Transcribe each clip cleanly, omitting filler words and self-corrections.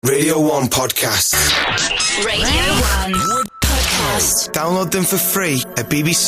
Radio 1 Podcasts. Radio 1 Podcast. Download them for free at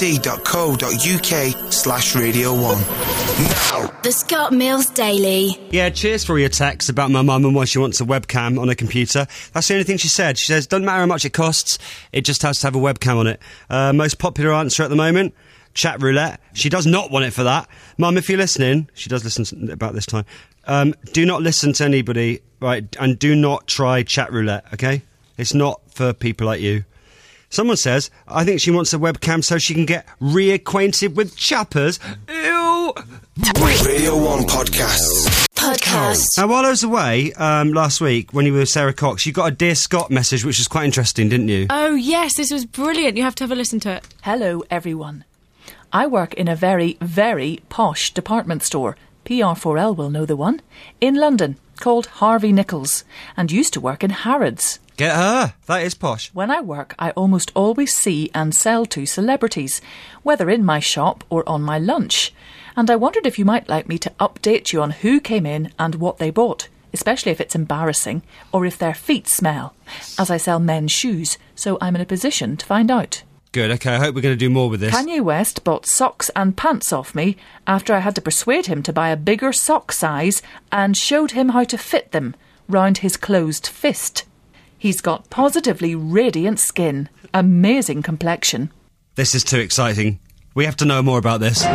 bbc.co.uk/Radio 1. Now. The Scott Mills Daily. Yeah, cheers for all your texts about my mum and why she wants a webcam on her computer. That's the only thing she said. She says, doesn't matter how much it costs, it just has to have a webcam on it. Most popular answer at the moment, chat roulette. She does not want it for that. Mum, if you're listening, she does listen about this time, do not listen to anybody, right, and do not try chat roulette, okay? It's not for people like you. Someone says, I think she wants a webcam so she can get reacquainted with chappers. Ew! Radio 1 Podcasts. Now, while I was away last week, when you were with Sarah Cox, you got a Dear Scott message, which was quite interesting, didn't you? Oh, yes, this was brilliant. You have to have a listen to it. Hello, everyone. I work in a very, very posh department store. PR4L will know the one. In London, called Harvey Nichols, and used to work in Harrods. Get her. That is posh. When I work, I almost always see and sell to celebrities, whether in my shop or on my lunch. And I wondered if you might like me to update you on who came in and what they bought, especially if it's embarrassing or if their feet smell, as I sell men's shoes, so I'm in a position to find out. Good, OK, I hope we're going to do more with this. Kanye West bought socks and pants off me after I had to persuade him to buy a bigger sock size and showed him how to fit them round his closed fist. He's got positively radiant skin, amazing complexion. This is too exciting. We have to know more about this.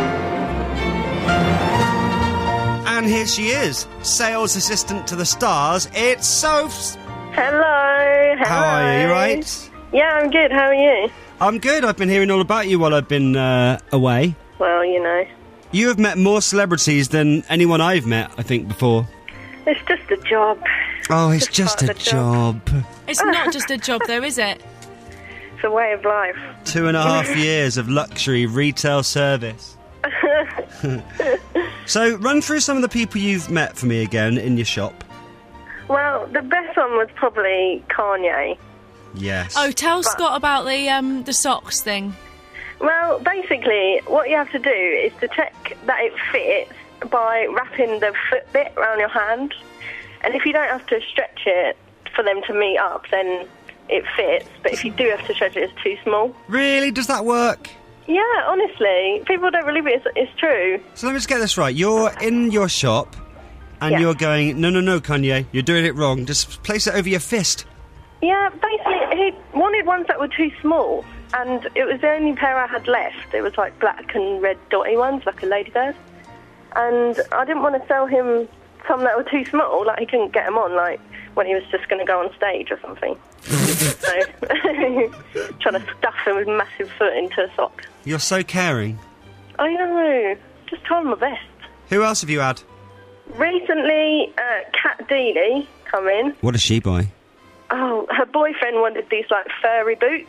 And here she is, sales assistant to the stars. It's Sophs. Hello. How are you? You right? Yeah, I'm good. How are you? I'm good. I've been hearing all about you while I've been away. Well, you know. You have met more celebrities than anyone I've met, I think, before. It's just a job. Oh, it's just a job. It's not just a job, though, is it? It's a way of life. 2.5 years of luxury retail service. So, run through some of the people you've met for me again in your shop. Well, the best one was probably Kanye. Yes. Oh, tell Scott about the socks thing. Well, basically, what you have to do is to check that it fits by wrapping the foot bit around your hand. And if you don't have to stretch it for them to meet up, then it fits. But if you do have to stretch it, it's too small. Really? Does that work? Yeah, honestly. People don't believe it. It's true. So let me just get this right. You're in your shop and Yeah. you're going, no, Kanye, you're doing it wrong. Just place it over your fist. Yeah, basically, he wanted ones that were too small, and it was the only pair I had left. It was like black and red dotty ones, like a ladybird. And I didn't want to sell him some that were too small, like he couldn't get them on, like when he was just going to go on stage or something. So, trying to stuff him with massive foot into a sock. You're so caring. I know, just trying my best. Who else have you had? Recently, Kat Deely come in. What does she buy? Oh, her boyfriend wanted these, like, furry boots,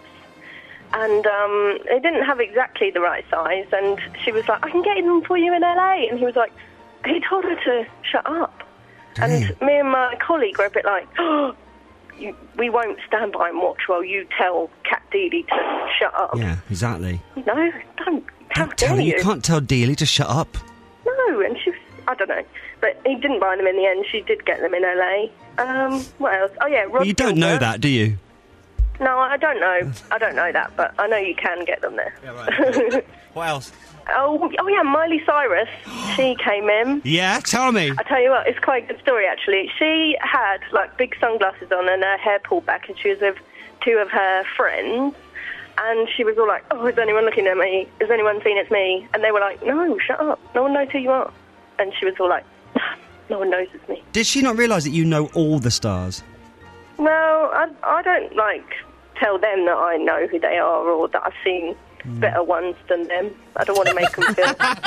and they didn't have exactly the right size, and she was like, I can get them for you in LA, and he was like, he told her to shut up. Damn. And me and my colleague were a bit like, oh, we won't stand by and watch while you tell Kat Deely to shut up. Yeah, exactly. No, don't. How Don't tell dare her. you? You can't tell Deely to shut up. No, and she was, I don't know. But he didn't buy them in the end. She did get them in LA. What else? Oh, yeah, Rod Well, you don't know Gilbert. that, do you? No, I don't know. I don't know that, but I know you can get them there. Yeah, right. What else? Oh, yeah, Miley Cyrus. She came in. Yeah, tell me. I tell you what, it's quite a good story, actually. She had, like, big sunglasses on and her hair pulled back, and she was with two of her friends. And she was all like, oh, is anyone looking at me? Has anyone seen it's me? And they were like, no, shut up. No one knows who you are. And she was all like, no one knows it's me. Did she not realise that you know all the stars? No, I don't, like, tell them that I know who they are or that I've seen better ones than them. I don't want to make them feel...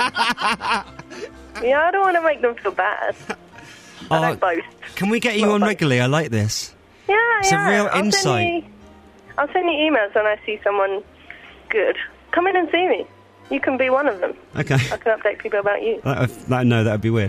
Yeah, I don't want to make them feel bad. I don't boast. Can we get you on regularly? I like this. Yeah, It's a real insight. I'll send you emails when I see someone good. Come in and see me. You can be one of them. Okay. I can update people about you. No, that would be weird.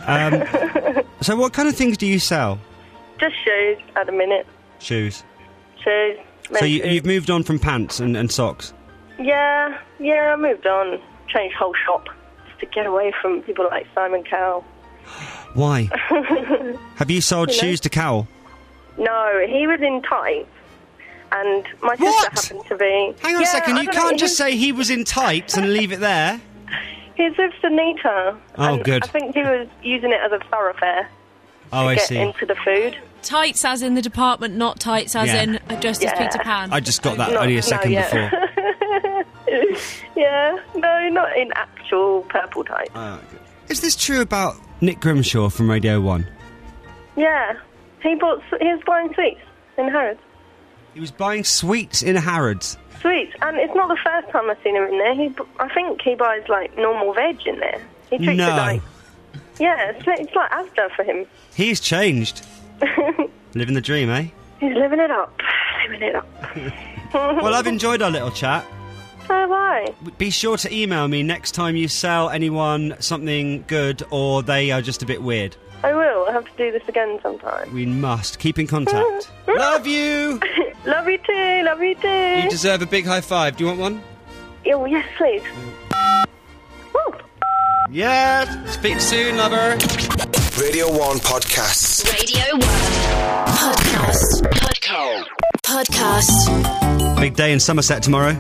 So what kind of things do you sell? Just shoes at the minute. Shoes. Shoes. So men's shoes. you've moved on from pants and socks? Yeah, I moved on. Changed whole shop. Just to get away from people like Simon Cowell. Why? Have you sold shoes to Cowell? No, he was in tights, and my What? sister happened to be... Hang on a Yeah, second, I you don't know, can't just say he was in tights and leave it there. He's with Sunita. Oh, and good. I think he was using it as a thoroughfare Oh, to I get see. into the food. Tights as in the department, not tights as Yeah. in just as Yeah. Peter Pan. I just got that Not- only a no, second yeah. before. Yeah, no, not in actual purple tights. Oh, good. Is this true about Nick Grimshaw from Radio 1? Yeah, he was buying sweets in Harrods. He was buying sweets in Harrods. Sweets, and it's not the first time I've seen him in there. I think he buys like normal veg in there. He treats No. it like, yeah, it's like Asda for him. He's changed. Living the dream, eh? He's living it up, living it up. Well, I've enjoyed our little chat. So have I. Be sure to email me next time you sell anyone something good or they are just a bit weird. I will. I have to do this again sometime. We must. Keep in contact. Love you! Love you too. Love you too. You deserve a big high five. Do you want one? Oh, yes, please. Woo. Yes! Speak soon, lover. Radio 1 Podcasts. Radio 1 Podcast. Podcast. Big day in Somerset tomorrow.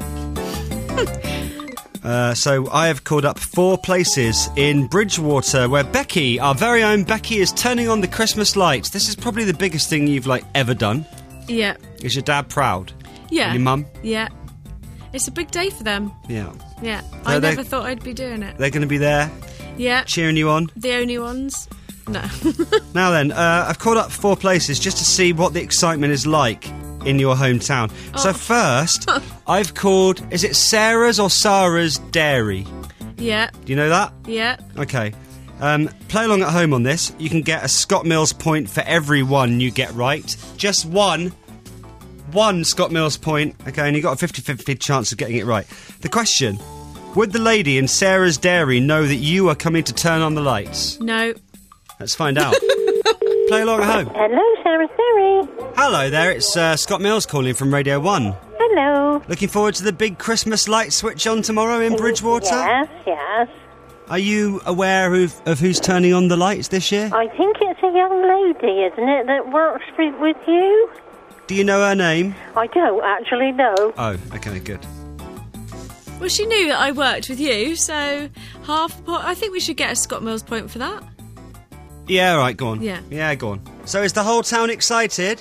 So I have called up 4 places in Bridgewater where Becky, our very own Becky, is turning on the Christmas lights. This is probably the biggest thing you've ever done. Yeah. Is your dad proud? Yeah. And your mum? Yeah. It's a big day for them. Yeah. Yeah. So I they- never thought I'd be doing it. They're going to be there Yeah. cheering you on. The only ones. No. Now then, I've called up 4 places just to see what the excitement is like in your hometown. So first, I've called, is it Sarah's or Sarah's Dairy? Yeah. Do you know that? Yeah. Okay. Play along at home on this. You can get a Scott Mills point for every one you get right. Just one Scott Mills point. Okay, and you've got a 50-50 chance of getting it right. The question, would the lady in Sarah's Dairy know that you are coming to turn on the lights? No. Let's find out. Play along at home. Hello, Sarah Siri. Hello there, it's Scott Mills calling from Radio 1. Hello. Looking forward to the big Christmas light switch on tomorrow in Bridgewater? Yes. Are you aware of who's turning on the lights this year? I think it's a young lady, isn't it, that works with you? Do you know her name? I don't actually know. Oh, okay, good. Well, she knew that I worked with you, so half a point. I think we should get a Scott Mills point for that. Yeah, right, go on. Yeah. go on. So is the whole town excited?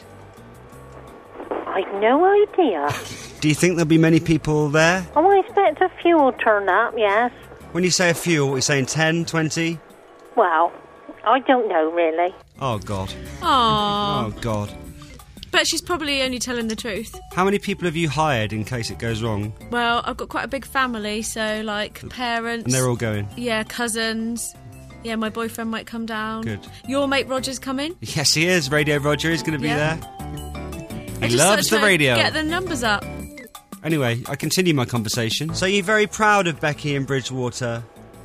I've no idea. Do you think there'll be many people there? Oh, I expect a few will turn up, yes. When you say a few, what are you saying, 10, 20? Well, I don't know, really. Oh, God. Aww. Oh, God. But she's probably only telling the truth. How many people have you hired in case it goes wrong? Well, I've got quite a big family, so, parents... And they're all going? Yeah, cousins. Yeah, my boyfriend might come down. Good. Your mate Roger's coming. Yes, he is. Radio Roger is going to be Yeah. there. I He just loves the started trying to radio. Get the numbers up. Anyway, I continue my conversation. So you're very proud of Becky in Bridgewater?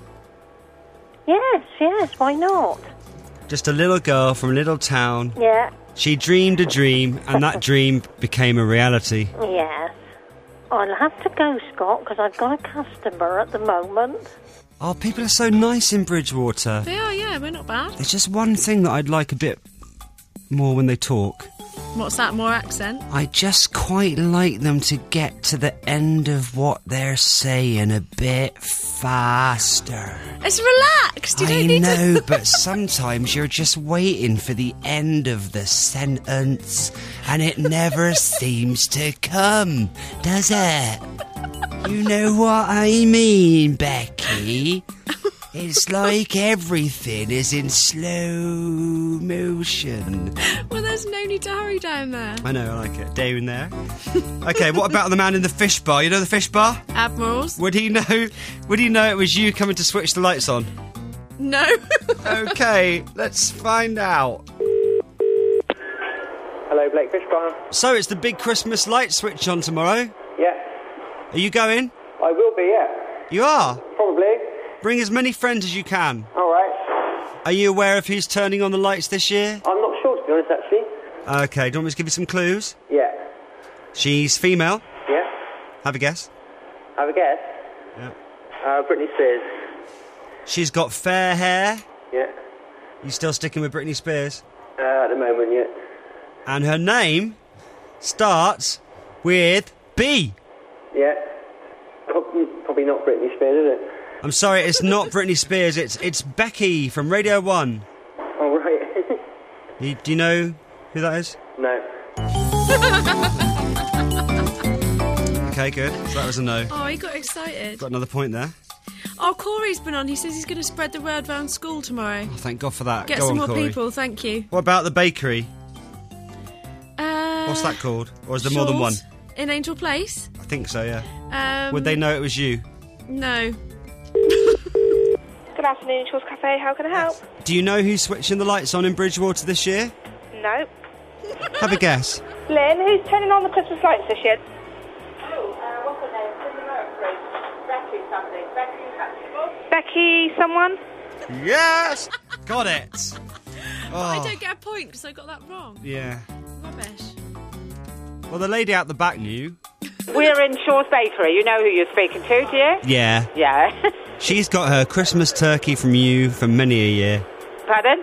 Yes, why not? Just a little girl from a little town. Yeah, She dreamed a dream, and that dream became a reality. yes. I'll have to go, Scott, because I've got a customer at the moment. Oh, people are so nice in Bridgewater. They are, yeah, we're not bad. There's just one thing that I'd like a bit more when they talk. What's that, more accent? I just quite like them to get to the end of what they're saying a bit faster. It's relaxed. You don't I need know, to... but sometimes you're just waiting for the end of the sentence and it never seems to come, does it? You know what I mean, Becky? It's like everything is in slow motion. Well, there's no need to hurry down there. I know, I like it. Down there. Okay, what about the man in the fish bar? You know the fish bar? Admirals? Would he know it was you coming to switch the lights on? No. Okay, let's find out. Hello, Blake Fish Bar. So it's the big Christmas light switch on tomorrow. Yeah, Are you going? I will be, yeah. You are? Probably. Bring as many friends as you can. All right. Are you aware of who's turning on the lights this year? I'm not sure, to be honest, actually. Okay, do you want me to give you some clues? Yeah. She's female. Yeah. Have a guess. Have a guess. Yeah. Britney Spears. She's got fair hair. Yeah. You still sticking with Britney Spears? At the moment, yeah. And her name starts with B. Yeah. Probably not Britney Spears, is it? I'm sorry, it's not Britney Spears. It's Becky from Radio 1. Oh, right. Do you know who that is? No. Okay, good. So that was a no. Oh, he got excited. Got another point there. Oh, Corey's been on. He says he's going to spread the word round school tomorrow. Oh, thank God for that. Get Go some on, more Corey. people, thank you. What about the bakery? What's that called? Or is there more than one? Shaw's in Angel Place? I think so, yeah. Would they know it was you? No. Good afternoon, Shaw's Cafe. How can I help? Do you know who's switching the lights on in Bridgewater this year? No. Have a guess. Lynn, who's turning on the Christmas lights this year? What's her name? Cindy Mercury. Becky something. Becky someone? Yes! Got it! But I don't get a point because I got that wrong. Yeah. Rubbish. Well, the lady out the back knew. We're in Shaw's Bakery. You know who you're speaking to, do you? Yeah. Yeah. She's got her Christmas turkey from you for many a year. Pardon?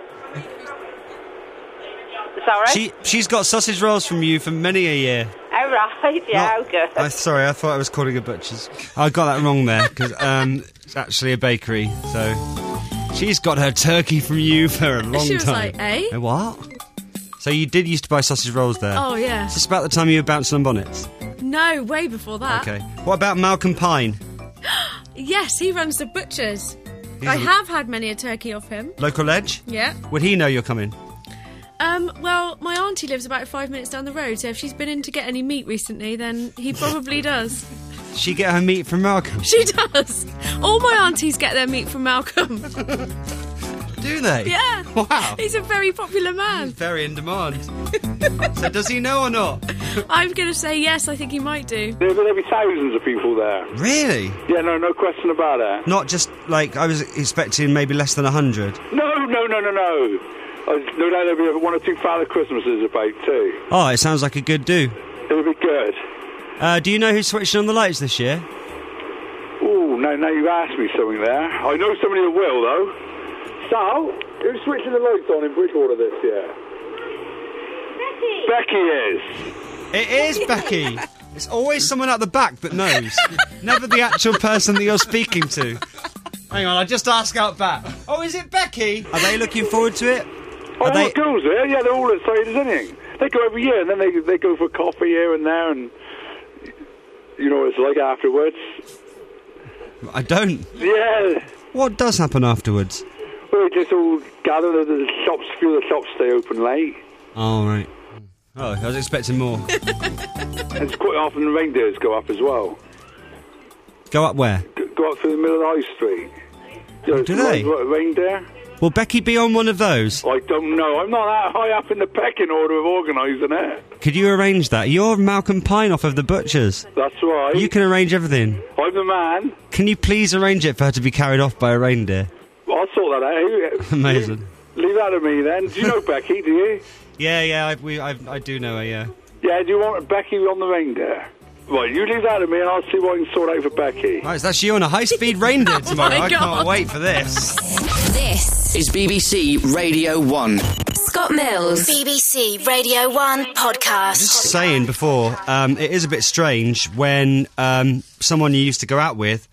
Sorry? She's got sausage rolls from you for many a year. Oh, right. Yeah, good. Sorry, I thought I was calling a butcher's. I got that wrong there, because it's actually a bakery, so... She's got her turkey from you for a long time. She was like, eh? What? So you did used to buy sausage rolls there? Oh, yeah. Is this about the time you were bouncing on bonnets? No, way before that. Okay. What about Malcolm Pine? Yes, he runs the butchers. I have had many a turkey off him. Local Edge? Yeah. Would he know you're coming? Well, my auntie lives about 5 minutes down the road, so if she's been in to get any meat recently, then he probably does. She get her meat from Malcolm? She does. All my aunties get their meat from Malcolm. Do they? Yeah. Wow. He's a very popular man. He's very in demand. So does he know or not? I'm going to say yes, I think he might do. There'll be thousands of people there. Really? Yeah, no question about that. Not just, like, I was expecting maybe less than 100. No. No doubt there'll be one or two Father Christmases about too. Oh, it sounds like a good do. It'll be good. Do you know who's switching on the lights this year? Oh, now you've asked me something there. I know somebody that will, though. So, who's switching the lights on in Bridgewater this year? Becky is. It is Becky. It's always someone at the back that knows. Never the actual person that you're speaking to. Hang on, I just ask out back. Oh, is it Becky? Are they looking forward to it? All the girls there, yeah, they're all excited as anything. They go every year, and then they go for coffee here and there, and you know what it's like afterwards. I don't. Yeah. What does happen afterwards? Well, they just all gather at the shops. A few of the shops stay open late. Oh, right. Oh, I was expecting more. And quite often the reindeers go up as well. Go up where? Go up through the middle of the high street. Do they? Reindeer? Will Becky be on one of those? I don't know. I'm not that high up in the pecking order of organising it. Could you arrange that? You're Malcolm Pine off of the Butchers. That's right. You can arrange everything. I'm the man. Can you please arrange it for her to be carried off by a reindeer? I'll sort that out. Amazing. Leave that to me then. Do you know Becky, do you? Yeah, I do know her, yeah. Yeah, do you want Becky on the reindeer? Right, you leave that to me and I'll see what I can sort out for Becky. Right, so that's you on a high-speed reindeer tomorrow. my I God. can't wait for this. This Is BBC Radio 1. Scott Mills, BBC Radio 1 podcast. Just saying before, it is a bit strange when someone you used to go out with,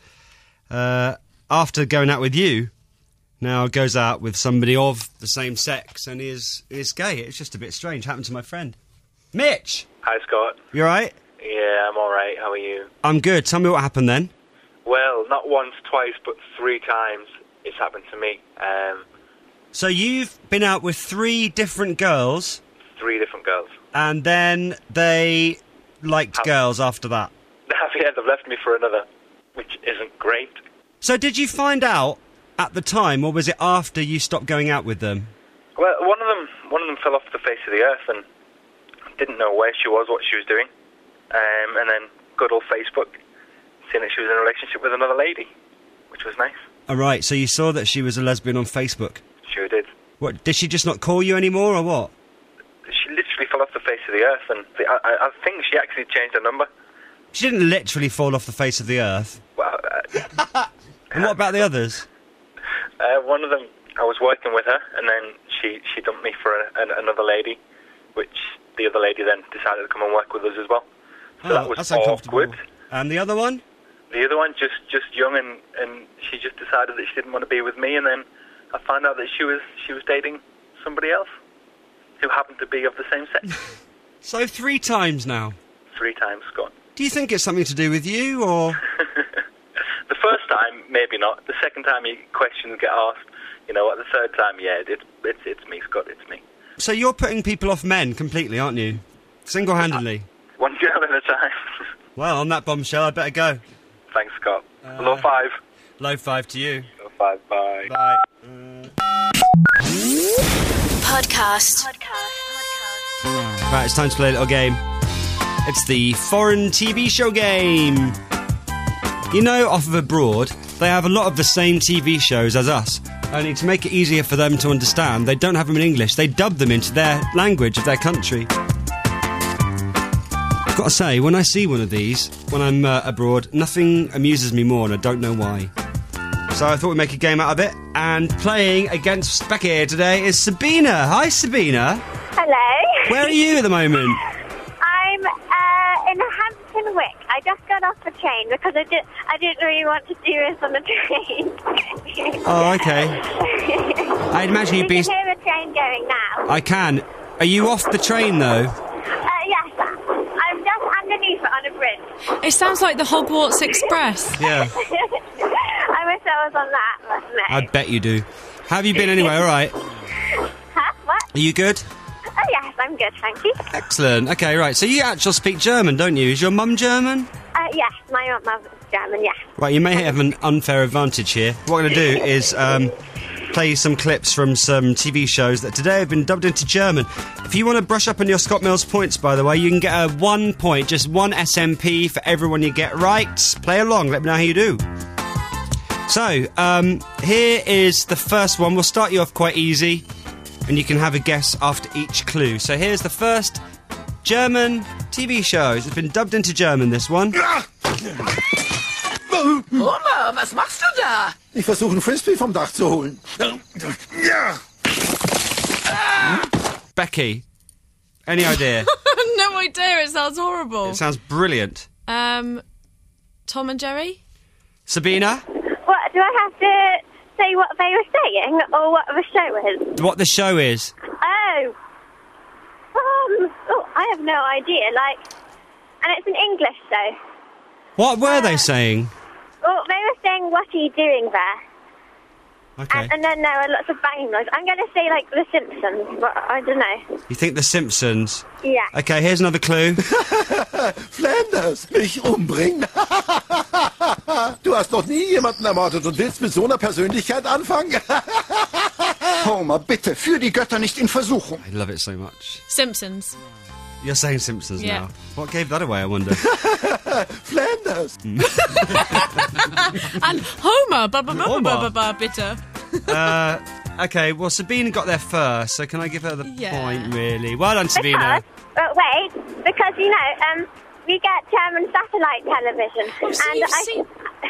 after going out with you, now goes out with somebody of the same sex and is gay. It's just a bit strange. Happened to my friend. Mitch! Hi, Scott. You alright? Yeah, I'm alright. How are you? I'm good. Tell me what happened then. Well, not once, twice, but 3 times it's happened to me. So you've been out with 3 different girls. 3 different girls. And then they liked girls after that. Yeah, they've left me for another, which isn't great. So did you find out at the time, or was it after you stopped going out with them? Well, one of them fell off the face of the earth and didn't know where she was, what she was doing. And then good old Facebook, seeing that she was in a relationship with another lady, which was nice. All right, so you saw that she was a lesbian on Facebook. Sure did. What, did she just not call you anymore, or what? She literally fell off the face of the earth, and I think she actually changed her number. She didn't literally fall off the face of the earth. Well, And what about the others? One of them, I was working with her, and then she dumped me for another lady, which the other lady then decided to come and work with us as well. So that was that's uncomfortable. awkward. And the other one? The other one, just young, and she just decided that she didn't want to be with me, and then I found out that she was dating somebody else who happened to be of the same sex. So 3 times now? 3 times, Scott. Do you think it's something to do with you, or...? The first time, maybe not. The second time, questions get asked. You know what? The third time, yeah, it's me, Scott. It's me. So you're putting people off men completely, aren't you? Single-handedly. One girl at a time. Well, on that bombshell, I better go. Thanks, Scott. Low 5. Low 5 to you. Low 5. Bye. Bye. Podcast. Right, it's time to play a little game. It's the foreign TV show game. You know, off of abroad, they have a lot of the same TV shows as us. Only to make it easier for them to understand, they don't have them in English. They dub them into their language of their country. I've got to say, when I see one of these, when I'm abroad, nothing amuses me more, and I don't know why. So I thought we'd make a game out of it. And playing against Becky today is Sabina. Hi, Sabina. Hello. Where are you at the moment? I'm in Hampton Wick. I just got off the train because I didn't really want to do this on the train. Oh, okay. I'd imagine you'd be... You can hear the train going now. I can. Are you off the train, though? Yes, I'm just underneath it on a bridge. It sounds like the Hogwarts Express. Yeah. I wish I was on that, wasn't it? I bet you do. How have you been anyway? All right. Huh? What? Are you good? Oh, yes, I'm good, thank you. Excellent. Okay, right. So you actually speak German, don't you? Is your mum German? Yes, my mother's German, yes. Right, you may have an unfair advantage here. What I'm going to do is play you some clips from some TV shows that today have been dubbed into German. If you want to brush up on your Scott Mills points, by the way, you can get a 1 point, just 1 SMP for everyone you get right. Play along, let me know how you do. So, here is the first one. We'll start you off quite easy, and you can have a guess after each clue. So here's the first German TV shows. It's been dubbed into German, this one. Homer, was machst du da? Ich versuche einen Frisbee vom Dach zu holen. Becky, any idea? No idea, it sounds horrible. It sounds brilliant. Tom and Jerry? Sabina? What, do I have to say what they were saying, or what the show is? What the show is? Oh. I have no idea, and it's an English show. What were they saying? Well, they were saying, what are you doing there? Okay. And then there were lots of banging noise. I'm going to say, The Simpsons, but I don't know. You think The Simpsons? Yeah. Okay, here's another clue. Flanders, mich umbringen. Du hast noch nie jemanden ermordet und willst mit so einer Persönlichkeit anfangen? Homer, bitte, führ die Götter nicht in Versuchung. I love it so much. Simpsons. You're saying Simpsons Yeah. now. What gave that away, I wonder? Flanders. And Homer, bitter. Okay, well, Sabina got there first, so can I give her the Yeah. point, really? Well done, Sabina. Because, we get German satellite television. Oh, so and you've I think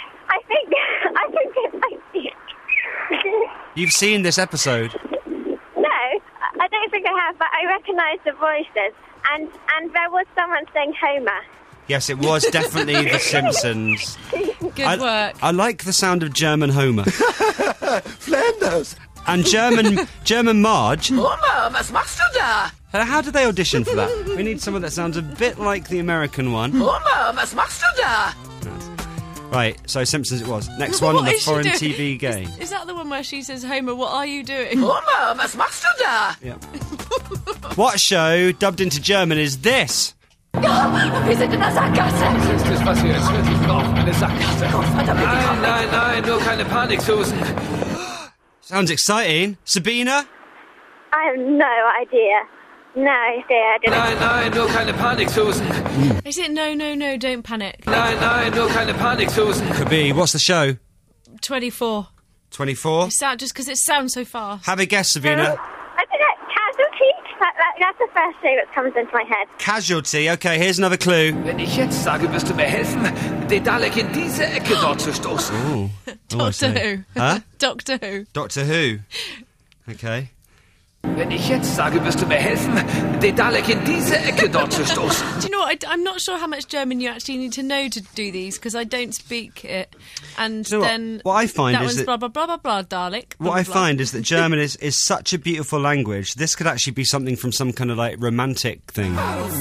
it's like... You've seen this episode? No, I don't think I have, but I recognise the voices. And there was someone saying Homer. Yes, it was definitely The Simpsons. Good work. I like the sound of German Homer. Flanders. And German Marge. Homer, was machst du da? How did they audition for that? We need someone that sounds a bit like the American one. Homer, was machst du da? Right, so Simpsons it was. Next one on the foreign TV game. Is that the one where she says, Homer, what are you doing? Homer, was machst du da? Yeah. What show dubbed into German is this? Wir sind in der Sackgasse. Das ist es, was wir jetzt wirklich brauchen, eine Sackgasse. Nein, nur keine Paniksoßen. Sounds exciting. Sabina? I have no idea. No idea. I didn't. Nein, nur keine Paniksoßen. Is it no, don't panic? Nein, nur keine Paniksoßen. Could be. What's the show? 24. 24? Just because it sounds so fast. Have a guess, Sabina. I don't know. Casualty? That's the first show that comes into my head. Casualty. Okay, here's another clue. Wenn ich jetzt sage, wirst du mir helfen, den Dalek in diese Ecke dort zu stoßen. Ooh. Doctor Who. Huh? Doctor Who. Doctor Who. Okay. Wenn ich jetzt sage, wirst du mir helfen, den Dalek in diese Ecke dort zu stoßen. Do you know what? I'm not sure how much German you actually need to know to do these, because I don't speak it. And Do you know then what I find that is one's that- blah, blah, blah, blah, blah, Dalek. Blah, What I blah, blah. find is that German is such a beautiful language. This could actually be something from some kind of like romantic thing.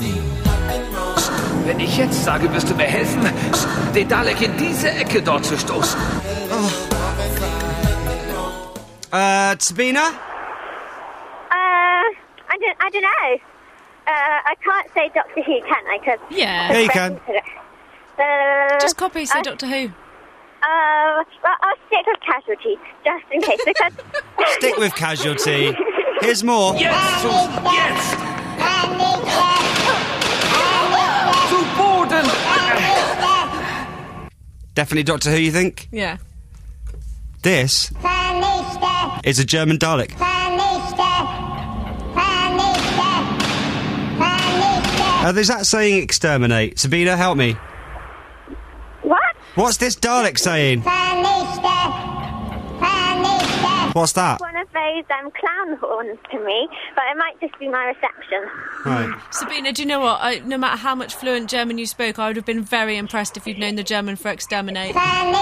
Wenn ich jetzt sage, wirst du mir helfen, den Dalek in diese Ecke dort zu stoßen. Sabina? I don't know. I can't say Doctor Who, can I? Cause Yeah. You can. Just copy, say Doctor Who. Well, I'll stick with Casualty, just in case, because... Stick with Casualty. Here's more. Jetzt, Susan, jetzt! Zu Boden! Definitely Doctor Who, you think? Yeah. This is a German Dalek. Is that saying exterminate? Sabina, help me. What? What's this Dalek saying? What's that? One of those clown horns to me, but it might just be my reception. Right. Sabina, do you know what? No matter how much fluent German you spoke, I would have been very impressed if you'd known the German for exterminate.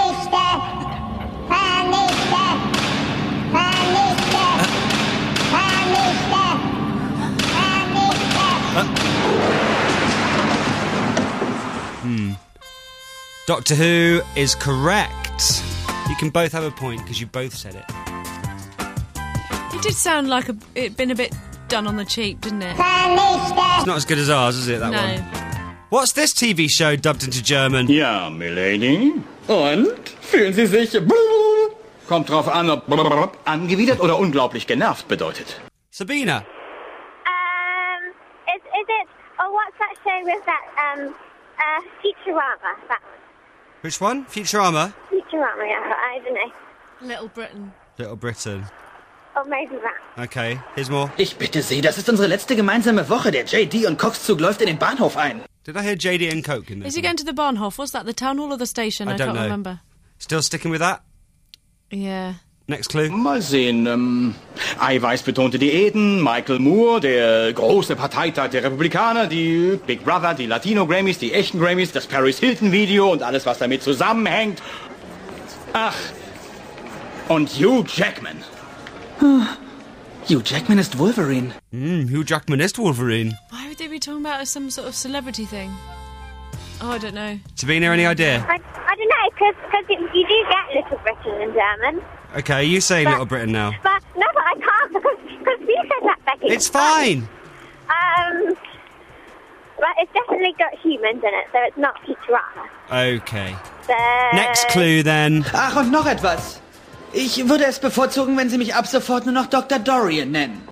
Doctor Who is correct. You can both have a point because you both said it. It did sound like it'd been a bit done on the cheap, didn't it? It's not as good as ours, is it, that No. one? What's this TV show dubbed into German? Ja, milady. Und? Fühlen Sie sich... Kommt drauf an, ob angewidert oder unglaublich genervt bedeutet. Sabina. Is it... Oh, what's that show with that, Futurama, that one? Which one? Futurama? Futurama, yeah, I don't know. Little Britain. Little Britain. Or maybe that. Okay, here's more. Ich bitte Sie, das ist unsere letzte gemeinsame Woche. Der JD und Cox-Zug läuft in den Bahnhof ein. Did I hear JD and Coke in this? Is he going to the Bahnhof? What's that, the town hall or the station? I don't can't know. remember. Still sticking with that? Yeah. Next clue. Mal sehen. Eiweißbetonte Diäten, Michael Moore, der große Parteitag der Republikaner, die Big Brother, die Latino-Grammys, die echten Grammys, das Paris Hilton-Video und alles, was damit zusammenhängt. Ach, und Hugh Jackman. Hugh Jackman ist Wolverine. Hugh Jackman is Wolverine. Why would they be talking about some sort of celebrity thing? Oh, I don't know. Sabina, any idea? I don't know, because you do get Little Britain in German. Okay, you say Little Britain now. But, no, but I can't, because you said that, Becky. It's fine. But it's definitely got humans in it, so it's not Futurama. Okay. So... Next clue then. Ach, und noch etwas. Ich würde es bevorzugen, wenn Sie mich ab sofort nur noch Dr. Dorian nennen.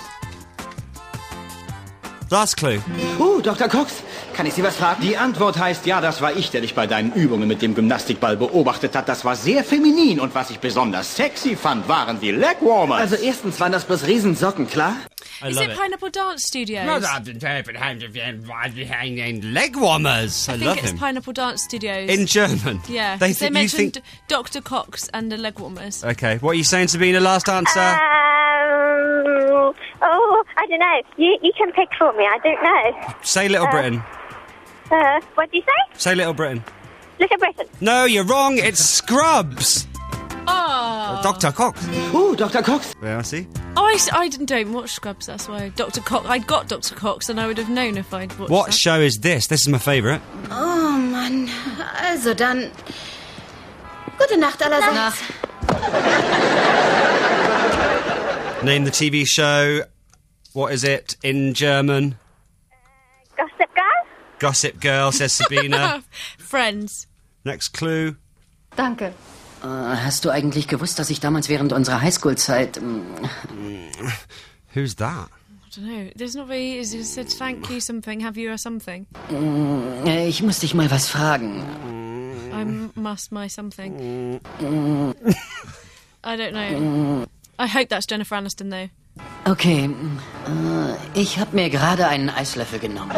Last clue. Dr. Cox, kann ich Sie was fragen? Die Antwort heißt, ja, das war ich, der dich bei deinen Übungen mit dem Gymnastikball beobachtet hat. Das war sehr feminin und was ich besonders sexy fand, waren die Legwarmers. Also erstens waren das bloß Riesensocken, klar? Is it Pineapple Dance Studios? Legwarmers. I I love think it's him. Pineapple Dance Studios. In German? Yeah. They 'cause think- they you think- mentioned Dr. Cox and the Legwarmers. Okay, what are you saying, Sabina? Last answer? Oh, I don't know. You can pick for me. I don't know. Say Little Britain. What do you say? Say Little Britain. Little Britain. No, you're wrong. It's Scrubs. Oh. Dr. Cox. Dr. Cox. Yeah, I see. Oh, I don't watch Scrubs, that's why. Dr. Cox. I got Dr. Cox and I would have known if I'd watched What that. show is this? This is my favourite. Oh Mann. Also dann. Gute Nacht allerseits. Name the TV show. What is it in German? Gossip Girl? Gossip Girl, says Sabina. Friends. Next clue. Danke. Hast du eigentlich gewusst, dass ich damals während unserer Highschool-Zeit... Who's that? I don't know. There's not very... It said thank you something, have you or something. Ich muss dich mal was fragen. I must my something. I don't know. I hope that's Jennifer Aniston, though. Okay, ich habe mir gerade einen Eislöffel genommen.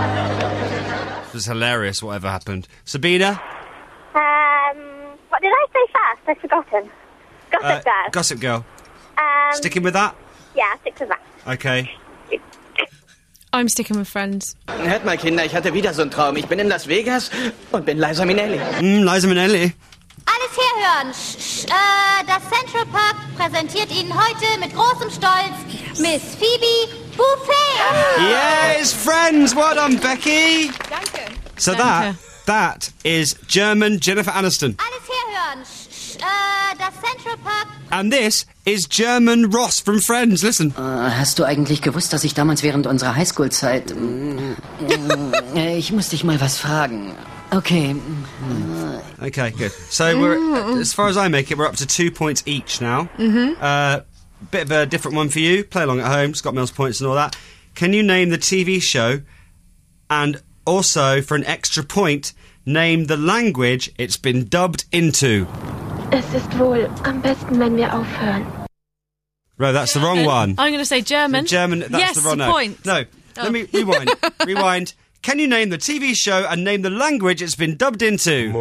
It was hilarious, whatever happened. Sabina? What did I say? say first? I've forgotten. Gossip Girl. Gossip Girl. Sticking with that? Yeah, stick with that. Okay. I'm sticking with Friends. Hört mal, Kinder, ich hatte wieder so einen Traum. Ich bin in Las Vegas und bin Liza Minnelli. Liza Minnelli. Alles herhören. Das Central Park präsentiert Ihnen heute mit großem Stolz Miss Phoebe Buffet. Yes, Friends. Well done, Becky. Danke. So Danke. that is German Jennifer Aniston. Alles herhören. Das Central Park. And this is German Ross from Friends. Listen. Hast du eigentlich gewusst, dass ich damals während unserer Highschool-Zeit... ich muss dich mal was fragen. Okay. Okay, good. So we're, as far as I make it, we're up to 2 points each now. Bit of a different one for you. Play along at home. Scott Mills points and all that. Can you name the TV show? And also, for an extra point, name the language it's been dubbed into. Es ist wohl am besten, wenn wir aufhören. Right, that's the wrong one. I'm going to say German. German, that's yes, the wrong one. Point. No, let me rewind. Rewind. Can you name the TV show and name the language it's been dubbed into?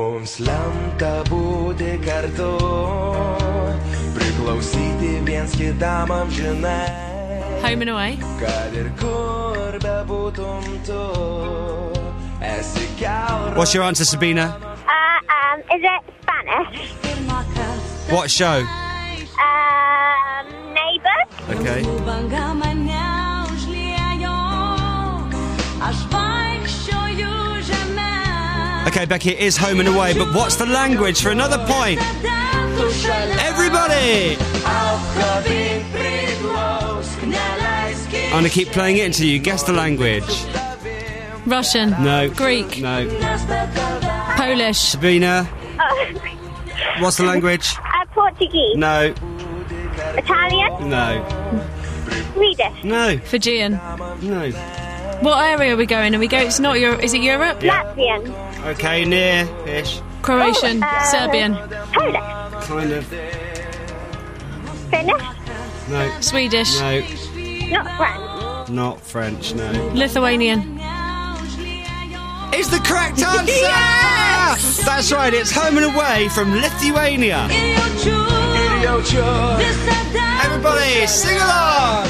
Home and Away. What's your answer, Sabina? Is it Spanish? What show? Neighbours? Okay. Okay, Becky, it is Home and Away, but what's the language for another point? Everybody! I'm going to keep playing it until you guess the language. Russian. No. Greek. No. Polish. Sabina, what's the language? Portuguese. No. Italian? No. Swedish? No. Fijian. No. What area are we going? Are we going? It's not Europe. Is it Europe? Latvian. Okay, near-ish. Croatian. Serbian. Polish. Kind of. Finnish? No. Swedish. No. Not French. Not French, no. Lithuanian. Is the correct answer! Yes! That's right, it's Home and Away from Lithuania. Everybody, sing along!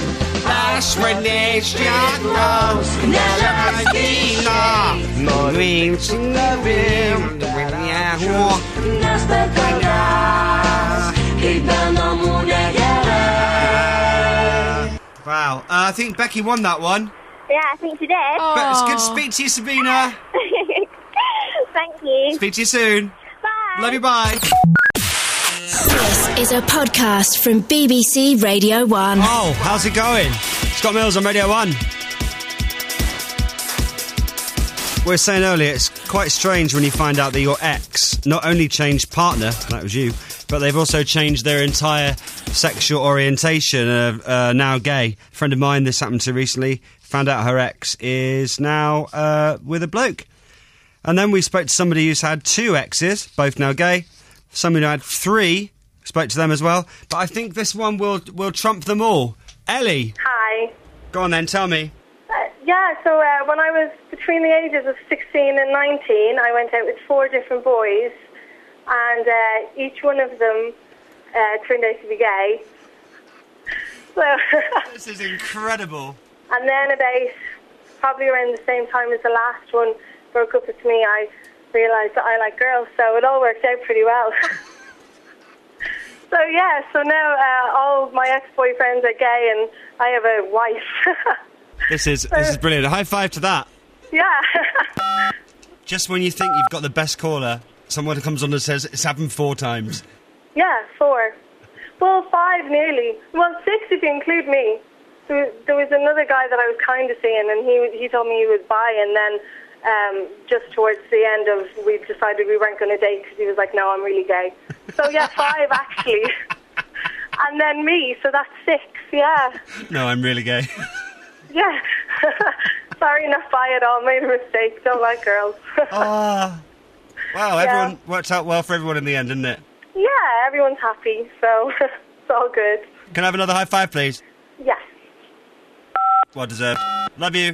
Wow, I think Becky won that one. Yeah, I think she did. But it's good to speak to you, Sabina. Thank you. Speak to you soon. Bye. Love you, bye. This is a podcast from BBC Radio 1. Oh, how's it going? Scott Mills on Radio 1. We were saying earlier, it's quite strange when you find out that your ex not only changed partner, that was you, but they've also changed their entire sexual orientation, now gay. A friend of mine, this happened to recently, found out her ex is now with a bloke. And then we spoke to somebody who's had 2 exes, both now gay. Somebody who had 3, spoke to them as well. But I think this one will trump them all. Ellie. Hi. Go on then, tell me. So when I was between the ages of 16 and 19, I went out with 4 different boys, and each one of them turned out to be gay. So this is incredible. And then probably around the same time as the last one broke up with me, I realised that I like girls, so it all worked out pretty well. So now all my ex-boyfriends are gay and I have a wife. This is brilliant. A high five to that. Yeah. Just when you think you've got the best caller, someone comes on and says it's happened 4 times. Yeah, 4. Well, 5 nearly. Well, 6 if you include me. There was another guy that I was kind of seeing, and he told me he was bi, and then just towards the end of, we decided we weren't going to date because he was like, no, I'm really gay. So yeah, 5 actually. And then me, so that's 6, yeah. No, I'm really gay. Yeah. Sorry, not bi at all. Made a mistake. Don't like girls. Wow, everyone worked out well for everyone in the end, didn't it? Yeah, everyone's happy, so it's all good. Can I have another high five, please? Yes. Well deserved. Love you.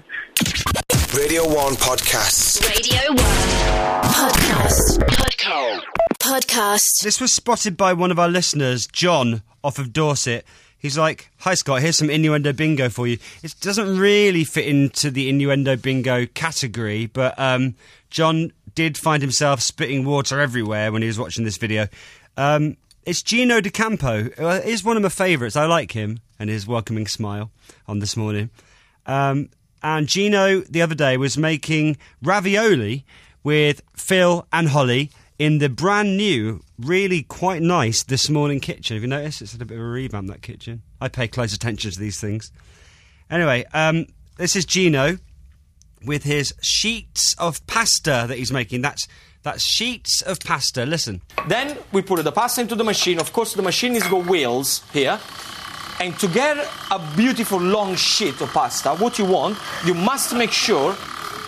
Radio 1 Podcasts. Radio 1 Podcast. podcast. This was spotted by one of our listeners, John, off of Dorset. He's like, "Hi Scott, here's some innuendo bingo for you." It doesn't really fit into the innuendo bingo category, but John did find himself spitting water everywhere when he was watching this video. It's Gino D'Acampo. He's one of my favourites. I like him and his welcoming smile on This Morning. And Gino, the other day, was making ravioli with Phil and Holly in the brand new, really quite nice This Morning kitchen. Have you noticed? It's had a bit of a revamp, that kitchen. I pay close attention to these things. Anyway, this is Gino with his sheets of pasta that he's making. That's sheets of pasta. Listen. Then we put the pasta into the machine. Of course, the machine is got wheels here. And to get a beautiful long sheet of pasta, what you want, you must make sure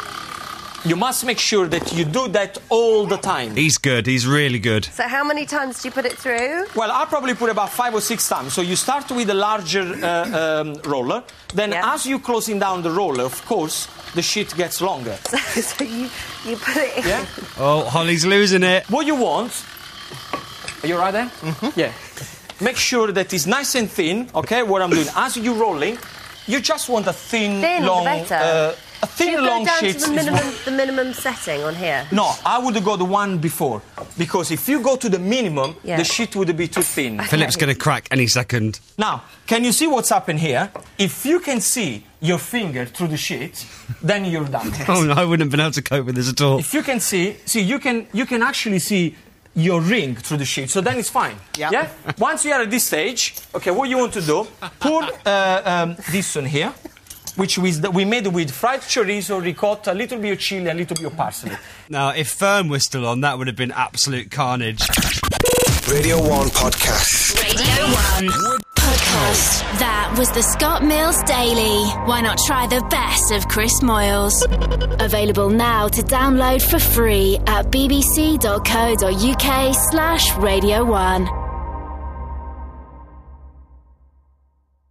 that you do that all the time. He's good. He's really good. So how many times do you put it through? Well, I'll probably put about 5 or 6 times. So you start with a larger roller. Then as you're closing down the roller, of course, the sheet gets longer. So you put it in. Yeah? Oh, Holly's losing it. What you want... Are you all right there? Mm-hmm. Yeah. Make sure that it's nice and thin, okay, what I'm doing. As you're rolling, you just want a thin long... better. A thin, long sheet. Should you go down to the minimum setting on here? No, I would go the one before. Because if you go to the minimum, the sheet would be too thin. Okay. Philip's going to crack any second. Now, can you see what's happened here? If you can see your finger through the sheet, then you're done. Oh, no, I wouldn't have been able to cope with this at all. If you can see, you can actually see your ring through the sheet, so then it's fine. Yeah? Once you are at this stage, okay, what you want to do, pour this one here, which we made with fried chorizo, ricotta, a little bit of chili, a little bit of parsley. Now, if Fern was still on, that would have been absolute carnage. Radio 1 Podcast. Radio 1 Podcast. That was the Scott Mills Daily. Why not try the best of Chris Moyles? Available now to download for free at bbc.co.uk/Radio 1.